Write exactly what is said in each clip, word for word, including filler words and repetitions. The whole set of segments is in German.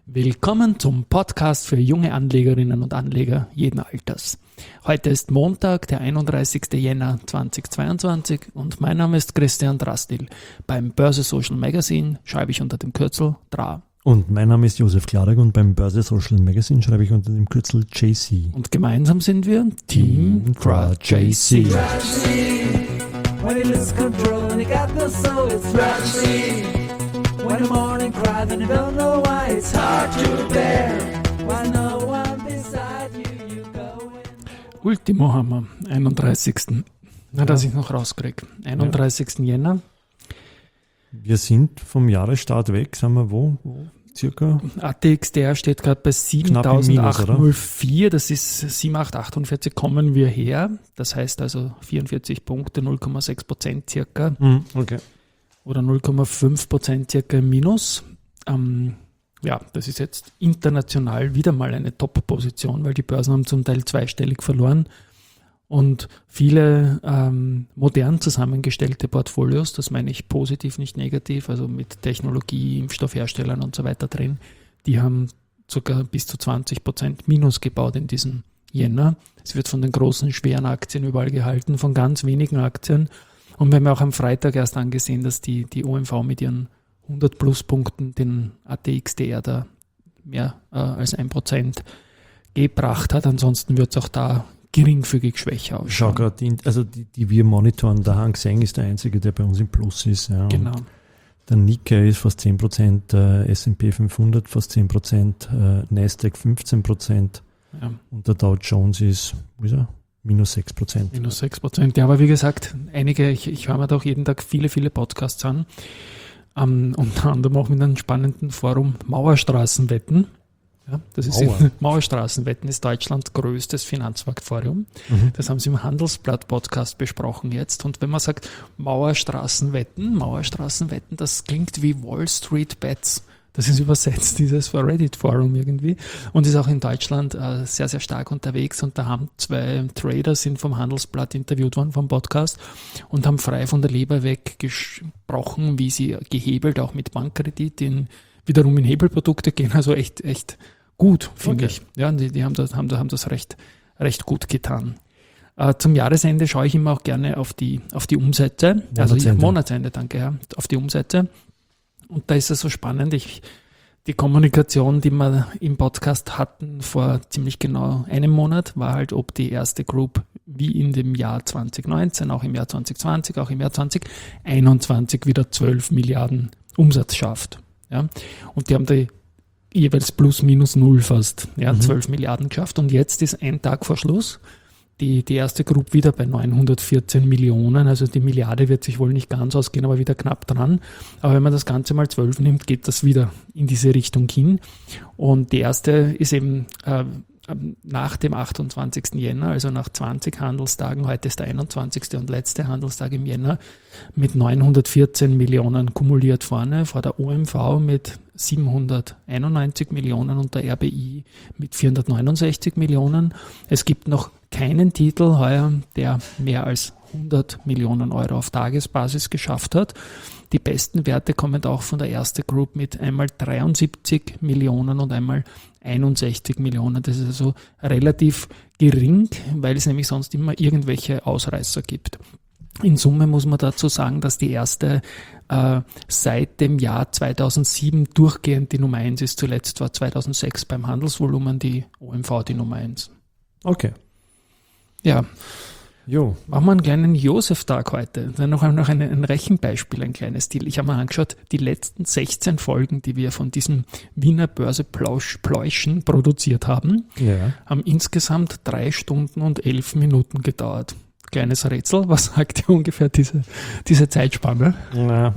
Willkommen zum Podcast für junge Anlegerinnen und Anleger jeden Alters. Heute ist Montag, der einunddreißigster Jänner zweitausendzweiundzwanzig und mein Name ist Christian Drastil. Beim Börse Social Magazine schreibe ich unter dem Kürzel D R A. Und mein Name ist Josef Klarek und beim Börse Social Magazine schreibe ich unter dem Kürzel J C. Und gemeinsam sind wir Team D R A J C. When the morning cry, then you don't know why it's hard to bear. When no one beside you, you go in. Ultimo haben wir, einunddreißigsten Na, dass ich noch rauskriege. einunddreißigsten Ja. Jänner. Wir sind vom Jahresstart weg, sind wir wo? wo? Circa? A T X D R steht gerade bei siebentausendachthundertvier, das ist siebentausendachthundertachundvierzig, kommen wir her. Das heißt also vierundvierzig Punkte, null Komma sechs Prozent circa. Mhm, okay. Oder null Komma fünf Prozent circa im Minus. Ähm, ja, das ist jetzt international wieder mal eine Top-Position, weil die Börsen haben zum Teil zweistellig verloren und viele ähm, modern zusammengestellte Portfolios, das meine ich positiv, nicht negativ, also mit Technologie, Impfstoffherstellern und so weiter drin, die haben sogar bis zu zwanzig Prozent Minus gebaut in diesem Jänner. Es wird von den großen, schweren Aktien überall gehalten, von ganz wenigen Aktien. Und wir haben auch am Freitag erst angesehen, dass die, die O M V mit ihren hundert plus Punkten den A T X D R da mehr äh, als ein Prozent gebracht hat. Ansonsten wird es auch da geringfügig schwächer ausschauen. Schau gerade, die, also die, die wir monitoren, der Hang Seng ist der einzige, der bei uns im Plus ist. Ja. Genau. Der Nikkei ist fast zehn Prozent, äh, S und P fünfhundert fast zehn Prozent, äh, Nasdaq fünfzehn Prozent Ja. und der Dow Jones ist, wo ist er? Minus sechs Prozent. Minus sechs Prozent. Ja, aber wie gesagt, einige, ich, ich höre mir da auch jeden Tag viele, viele Podcasts an. Um, unter anderem auch mit einem spannenden Forum Mauerstraßenwetten. Ja, das ist Mauer. in, Mauerstraßenwetten ist Deutschlands größtes Finanzmarktforum. Mhm. Das haben sie im Handelsblatt-Podcast besprochen jetzt. Und wenn man sagt Mauerstraßenwetten, Mauerstraßenwetten, das klingt wie Wall Street Bets. Das ist übersetzt, dieses Reddit-Forum irgendwie. Und ist auch in Deutschland äh, sehr, sehr stark unterwegs. Und da haben zwei Trader, sind vom Handelsblatt interviewt worden, vom Podcast, und haben frei von der Leber weg gesprochen, wie sie gehebelt, auch mit Bankkredit, in, wiederum in Hebelprodukte gehen. Also echt, echt gut, finde Okay. ich. Ja, die, die haben das, haben, haben das recht, recht gut getan. Äh, zum Jahresende schaue ich immer auch gerne auf die, auf die Umsätze. Also Monatsende. Monatsende, danke, ja, auf die Umsätze. Und da ist es so spannend, ich, die Kommunikation, die wir im Podcast hatten vor ziemlich genau einem Monat, war halt, ob die erste Group wie in dem Jahr zwanzig neunzehn, auch im Jahr zwanzig zwanzig, auch im Jahr zwanzig einundzwanzig wieder zwölf Milliarden Umsatz schafft. Ja? Und die haben die jeweils plus minus null fast, ja, Mhm. zwölf Milliarden geschafft. Und jetzt ist ein Tag vor Schluss Die, die erste Group wieder bei neunhundertvierzehn Millionen, also die Milliarde wird sich wohl nicht ganz ausgehen, aber wieder knapp dran. Aber wenn man das Ganze mal zwölf nimmt, geht das wieder in diese Richtung hin. Und die erste ist eben äh, nach dem achtundzwanzigsten Jänner, also nach zwanzig Handelstagen, heute ist der einundzwanzigste und letzte Handelstag im Jänner, mit neunhundertvierzehn Millionen kumuliert vorne, vor der O M V mit siebenhunderteinundneunzig Millionen und der R B I mit vierhundertneunundsechzig Millionen. Es gibt noch keinen Titel heuer, der mehr als hundert Millionen Euro auf Tagesbasis geschafft hat. Die besten Werte kommen auch von der erste Group mit einmal dreiundsiebzig Millionen und einmal einundsechzig Millionen. Das ist also relativ gering, weil es nämlich sonst immer irgendwelche Ausreißer gibt. In Summe muss man dazu sagen, dass die erste äh, seit dem Jahr zweitausendsieben durchgehend die Nummer eins ist. Zuletzt war zweitausendsechs beim Handelsvolumen die O M V die Nummer eins. Okay. Ja, Jo. machen wir einen kleinen Josef-Tag heute. Dann noch, noch ein, ein Rechenbeispiel, ein kleines. Die, ich habe mir angeschaut, die letzten sechzehn Folgen, die wir von diesem Wiener Börse-Pläuschen produziert haben, Ja. haben insgesamt drei Stunden und elf Minuten gedauert. Kleines Rätsel, was sagt ihr ungefähr diese, diese Zeitspanne? Na,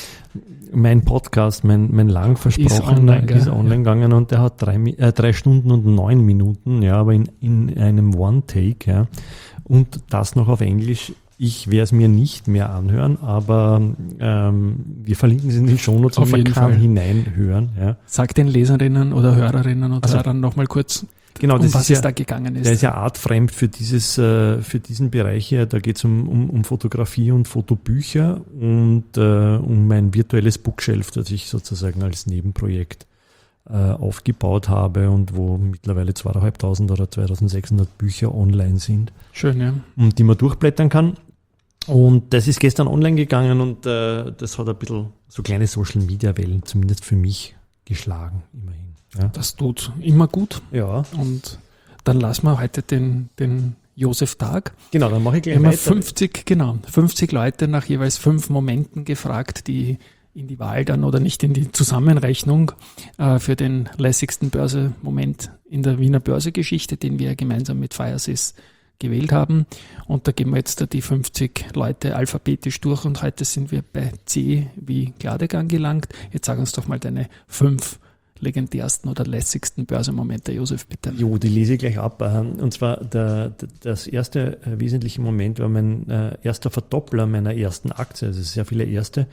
mein Podcast, mein, mein lang versprochener, Ist online, gell? ist online gegangen und der hat drei, Mi- äh, drei Stunden und neun Minuten, ja, aber in, in einem One-Take, ja. Und das noch auf Englisch. Ich werde es mir nicht mehr anhören, aber ähm, wir verlinken es in den Shownotes Auf und man jeden kann Fall. hineinhören. Ja. Sag den Leserinnen oder Hörerinnen und Also, Hörern nochmal kurz, Genau, um das was ist ja, es da gegangen ist. der ist ja artfremd für dieses, äh, für diesen Bereich hier. Da geht es um, um, um Fotografie und Fotobücher und äh, um mein virtuelles Bookshelf, das ich sozusagen als Nebenprojekt äh, aufgebaut habe und wo mittlerweile zweitausendfünfhundert oder zweitausendsechshundert Bücher online sind. Schön, ja. Und die man durchblättern kann. Und das ist gestern online gegangen und äh, das hat ein bisschen so kleine Social-Media-Wellen, zumindest für mich, geschlagen, immerhin. Ja. Das tut immer gut. Ja. Und dann lassen wir heute den, den Josef-Tag. Genau, dann mache ich gleich Wir haben weiter. fünfzig, genau, fünfzig Leute nach jeweils fünf Momenten gefragt, die in die Wahl dann oder nicht in die Zusammenrechnung äh, für den lässigsten Börsemoment in der Wiener Börsegeschichte, den wir gemeinsam mit Firesys gewählt haben. Und da gehen wir jetzt die fünfzig Leute alphabetisch durch und heute sind wir bei C wie Gladegang gelangt. Jetzt sag uns doch mal deine fünf legendärsten oder lässigsten Börsemomente, Josef, bitte. Jo, die lese ich gleich ab. Und zwar der, das erste wesentliche Moment war mein erster Verdoppler meiner ersten Aktie, also sehr viele erste.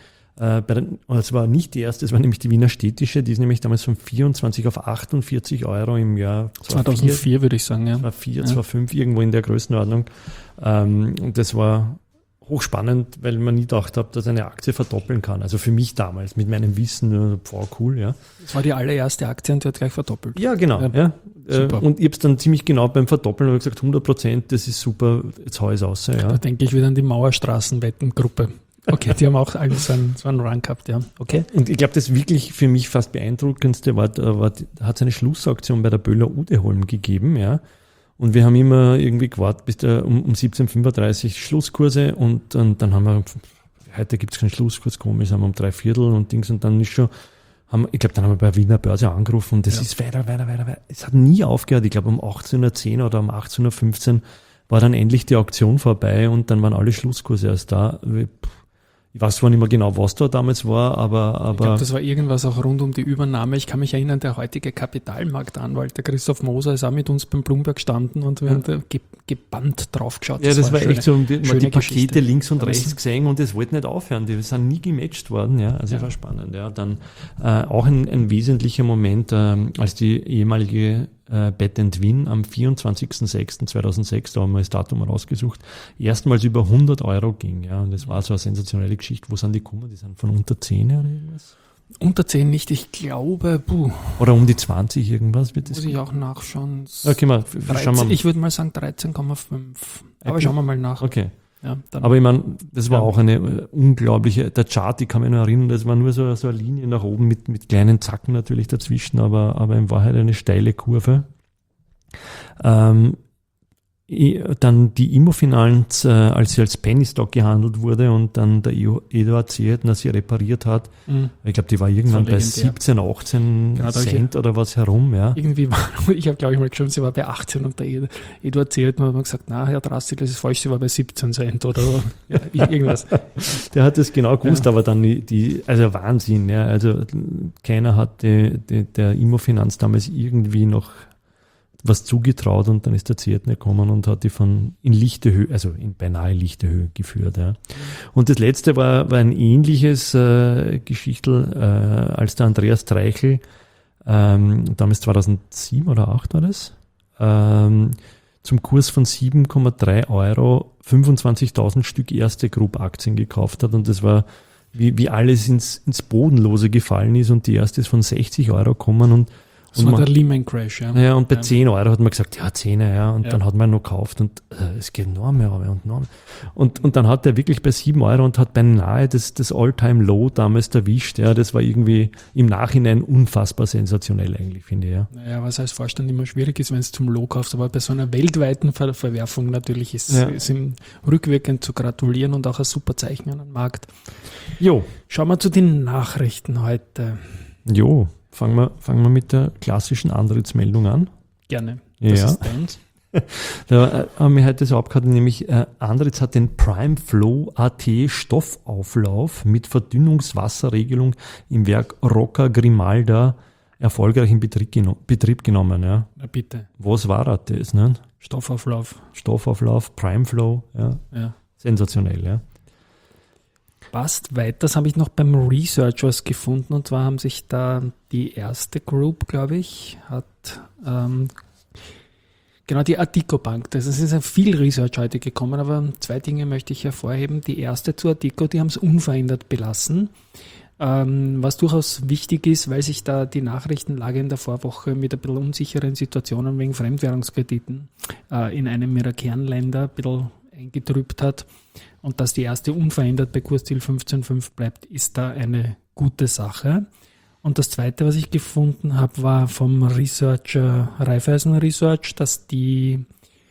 Es war nicht die erste, es war nämlich die Wiener Städtische, die ist nämlich damals von vierundzwanzig auf achtundvierzig Euro im Jahr zweitausendvier, würde ich sagen, ja. zweitausendvier, zweitausendfünf, irgendwo in der Größenordnung. Und das war hochspannend, weil man nie gedacht hat, dass eine Aktie verdoppeln kann. Also für mich damals, mit meinem Wissen, boah, cool, ja. Das war die allererste Aktie und die hat gleich verdoppelt. Ja, genau. Ja, ja. Super. Und ich habe es dann ziemlich genau beim Verdoppeln habe gesagt, hundert Prozent, das ist super, jetzt hau ich es aus. Ja. Da denke ich wieder an die Mauerstraßenwettengruppe. Okay, die haben auch alle so einen, so einen Run gehabt, ja. Okay. Und ich glaube, das wirklich für mich fast beeindruckendste war, war hat es eine Schlussauktion bei der Böhler Udeholm gegeben, ja. Und wir haben immer irgendwie gewartet bis der, um, um siebzehn Uhr fünfunddreißig Schlusskurse und, und dann haben wir, heute gibt es keinen Schlusskurs, komisch, haben wir um drei Viertel und Dings und dann ist schon, haben, ich glaube, dann haben wir bei Wiener Börse angerufen und das ja. ist weiter, weiter, weiter, weiter. Es hat nie aufgehört. Ich glaube, um achtzehn Uhr zehn oder um achtzehn Uhr fünfzehn war dann endlich die Auktion vorbei und dann waren alle Schlusskurse erst da. Ich weiß zwar nicht mehr genau, was da damals war, aber... aber ich glaube, das war irgendwas auch rund um die Übernahme. Ich kann mich erinnern, der heutige Kapitalmarktanwalt, der Christoph Moser, ist auch mit uns beim Bloomberg gestanden und wir ja. haben da ge- gebannt drauf geschaut. Ja, das, das war, war echt so, die, man die Pakete Geschichte. links und rechts gesehen und es wollte nicht aufhören. Die sind nie gematcht worden. Ja, also ja. Das war spannend. Ja, dann äh, auch ein, ein wesentlicher Moment, äh, als die ehemalige äh, Bet and Win am vierundzwanzigster sechster zweitausendsechs, da haben wir das Datum rausgesucht, erstmals über hundert Euro ging. Ja, und das war so eine sensationelle Geschichte. Wo sind die gekommen? Die sind von unter zehn oder irgendwas? Unter zehn nicht, ich glaube, puh. Oder um die zwanzig irgendwas wird das. Muss ich auch nachschauen. Okay, mal, dreizehn, schauen wir. Ich würde mal sagen dreizehn Komma fünf. Aber okay. Schauen wir mal nach. Okay. Ja, dann aber ich meine, das war ja. auch eine äh, unglaubliche, der Chart, ich kann mich noch erinnern, das war nur so, so eine Linie nach oben mit, mit kleinen Zacken natürlich dazwischen, aber, aber in Wahrheit eine steile Kurve. Ähm, Dann die Immofinanz, äh, als sie als Penny Stock gehandelt wurde und dann der Eduard Ziertner sie repariert hat. Mhm. Ich glaube, die war irgendwann war bei siebzehn, achtzehn genau, Cent oder was herum. Ja. Irgendwie war, ich habe glaube ich mal geschrieben, sie war bei achtzehn und der Eduard Ziertner hat mir gesagt, na Herr Drastil, das ist falsch, sie war bei siebzehn Cent oder ja, irgendwas. Der hat das genau gewusst, ja. Aber dann die, die, also Wahnsinn. Ja. Also keiner hat die, die, der Immofinanz damals irgendwie noch was zugetraut und dann ist der Ziertner gekommen und hat die von in lichte Höhe, also in beinahe lichte Höhe geführt. Ja. Und das letzte war, war ein ähnliches äh, Geschichtel, äh, als der Andreas Treichel, ähm, damals zweitausendsieben oder acht war das, ähm, zum Kurs von sieben Komma drei Euro fünfundzwanzigtausend Stück erste Group Aktien gekauft hat und das war, wie, wie alles ins, ins Bodenlose gefallen ist und die erste ist von sechzig Euro gekommen und das war der Lehman Crash, ja. Ja, und bei ja. zehn Euro hat man gesagt, ja, zehn, ja, und ja. dann hat man noch gekauft und äh, es geht noch mehr und noch mehr. Und, und dann hat er wirklich bei sieben Euro und hat beinahe das, das All-Time-Low damals erwischt, ja, das war irgendwie im Nachhinein unfassbar sensationell eigentlich, finde ich, ja. Naja, was als Vorstand immer schwierig ist, wenn es zum Low kaufst, aber bei so einer weltweiten Ver- Verwerfung natürlich ist, ja. ist ihm rückwirkend zu gratulieren und auch ein super Zeichen an den Markt. Jo. Schauen wir zu den Nachrichten heute. Jo. Fangen wir, fangen wir mit der klassischen Antrittsmeldung an. Gerne. Das ja. ist deins. Da haben wir heute so abgehabt, nämlich äh, Andritz hat den Prime Flow A T Stoffauflauf mit Verdünnungswasserregelung im Werk Rocca Grimalda erfolgreich in Betrieb, geno- Betrieb genommen. Ja. Na bitte. Was war das? Ne? Stoffauflauf. Stoffauflauf, Prime Flow. Ja. Ja. Sensationell, ja. Passt weiter, das habe ich noch beim Research was gefunden und zwar haben sich da die erste Group, glaube ich, hat ähm, genau die Addico Bank, das ist ja viel Research heute gekommen, aber zwei Dinge möchte ich hervorheben. Die erste zu Addico, die haben es unverändert belassen. Ähm, was durchaus wichtig ist, weil sich da die Nachrichtenlage in der Vorwoche mit ein bisschen unsicheren Situationen wegen Fremdwährungskrediten äh, in einem ihrer Kernländer ein bisschen eingetrübt hat und dass die erste unverändert bei Kursziel fünfzehn Komma fünf bleibt, ist da eine gute Sache. Und das Zweite, was ich gefunden habe, war vom Researcher Raiffeisen Research, dass die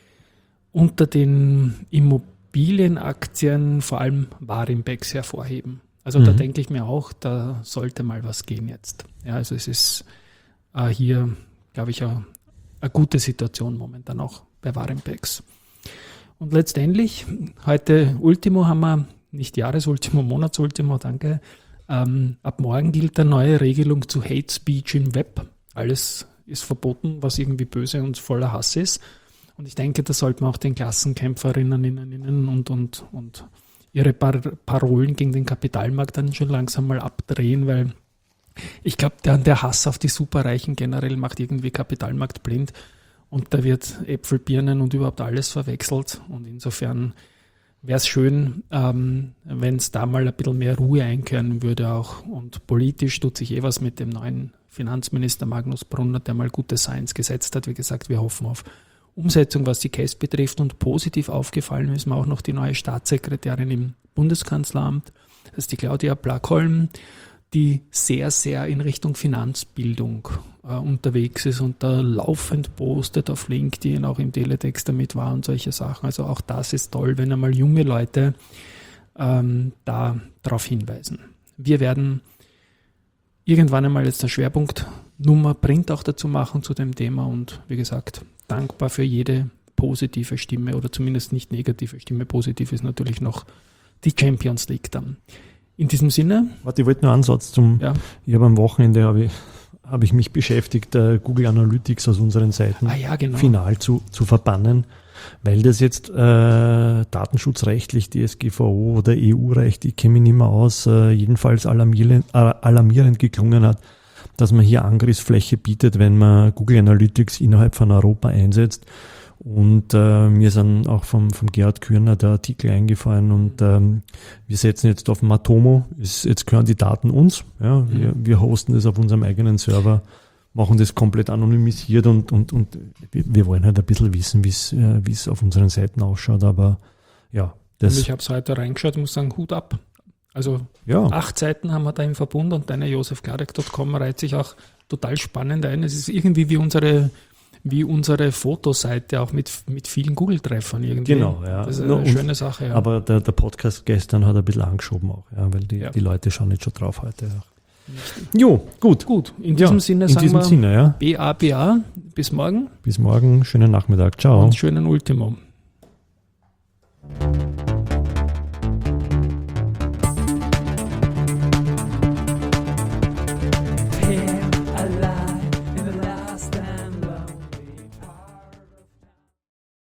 unter den Immobilienaktien vor allem Warimpex hervorheben. Also mhm. da denke ich mir auch, da sollte mal was gehen jetzt. Ja, also es ist äh, hier, glaube ich, eine, eine gute Situation momentan auch bei Warimpex. Und letztendlich, heute Ultimo haben wir, nicht Jahresultimo, Monatsultimo, danke. Ähm, ab morgen gilt eine neue Regelung zu Hate Speech im Web. Alles ist verboten, was irgendwie böse und voller Hass ist. Und ich denke, da sollte man auch den Klassenkämpferinnen und, und, und ihre Par- Parolen gegen den Kapitalmarkt dann schon langsam mal abdrehen, weil ich glaube, der, der Hass auf die Superreichen generell macht irgendwie Kapitalmarkt blind und da wird Äpfel, Birnen und überhaupt alles verwechselt. Und insofern wäre es schön, ähm, wenn es da mal ein bisschen mehr Ruhe einkehren würde auch. Und politisch tut sich eh was mit dem neuen Finanzminister Magnus Brunner, der mal gute Science gesetzt hat. Wie gesagt, wir hoffen auf Umsetzung, was die Case betrifft. Und positiv aufgefallen ist mir auch noch die neue Staatssekretärin im Bundeskanzleramt, das ist die Claudia Blackholm, die sehr, sehr in Richtung Finanzbildung äh, unterwegs ist und da laufend postet auf LinkedIn, auch im Teletext damit war und solche Sachen. Also auch das ist toll, wenn einmal junge Leute ähm, da darauf hinweisen. Wir werden irgendwann einmal jetzt eine Schwerpunktnummer Print auch dazu machen zu dem Thema und wie gesagt, dankbar für jede positive Stimme oder zumindest nicht negative Stimme. Positiv ist natürlich noch die Champions League dann. In diesem Sinne. Warte, ich wollte nur einen Satz zum, ja. ich habe am Wochenende habe ich, habe ich mich beschäftigt, äh, Google Analytics aus unseren Seiten ah, ja, genau. final zu, zu verbannen, weil das jetzt äh, datenschutzrechtlich, D S G V O oder E U-Recht, ich kenne mich nicht mehr aus, äh, jedenfalls alarmierend, äh, alarmierend geklungen hat, dass man hier Angriffsfläche bietet, wenn man Google Analytics innerhalb von Europa einsetzt. Und äh, mir sind auch vom, vom Gerhard Kürner der Artikel eingefallen und ähm, wir setzen jetzt auf Matomo, ist, jetzt gehören die Daten uns, ja, mhm. wir, wir hosten das auf unserem eigenen Server, machen das komplett anonymisiert und, und, und wir wollen halt ein bisschen wissen, wie es äh, wie es auf unseren Seiten ausschaut, aber ja. Das und ich habe es heute reingeschaut, muss sagen, Hut ab. Also ja. acht Seiten haben wir da im Verbund und deine josef klarek punkt com reiht sich auch total spannend ein. Es ist irgendwie wie unsere wie unsere Fotoseite, auch mit, mit vielen Google-Treffern irgendwie. Genau, ja. Das ist eine no, schöne Sache. Ja. Aber der, der Podcast gestern hat ein bisschen angeschoben auch, ja, weil die, ja. die Leute schauen jetzt schon drauf heute. Ja. Jo, gut. Gut, in diesem ja, Sinne in sagen diesem wir Sinne, ja. B A B A. Bis morgen. Bis morgen, schönen Nachmittag, ciao. Und schönen Ultimo.